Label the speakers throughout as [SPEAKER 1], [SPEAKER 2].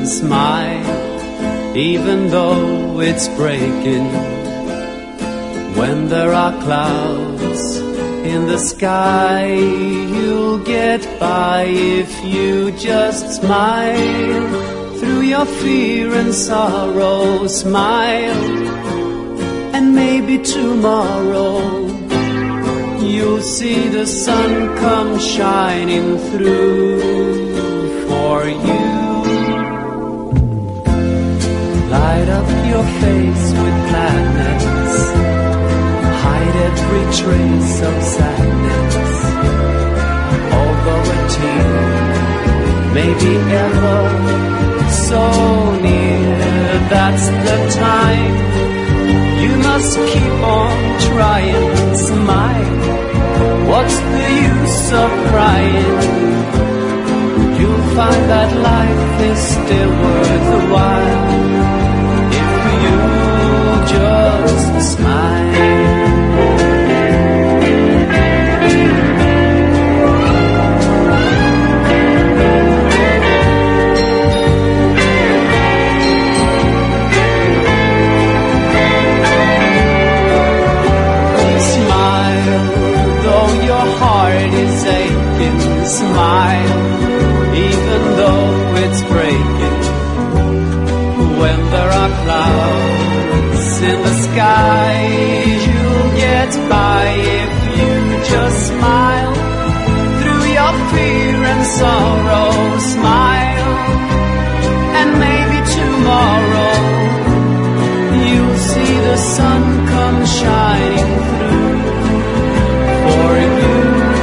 [SPEAKER 1] smile, even though it's breaking. When there are clouds in the sky, you'll get by if you just smile. Through your fear and sorrow, smile, and maybe tomorrow you'll see the sun come shining through for you. Light up your face with gladness, hide every trace of sadness. Although a tear may be ever so near, that's the time you must keep on trying. Smile, what's the use of crying? You'll find that life is still worthwhile if you just smile. Smile, even though it's breaking. When there are clouds in the sky, you'll get by if you just smile. Through your fear and sorrow, smile, and maybe tomorrow you'll see the sun come shining through for you.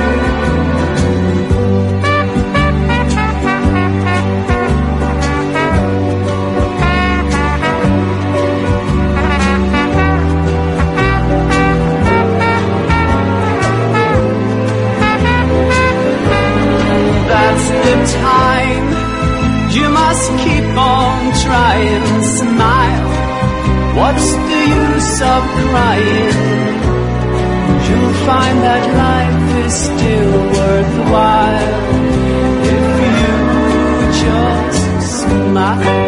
[SPEAKER 1] Time you must keep on trying. Smile, what's the use of crying? You'll find that life is still worthwhile if you just smile.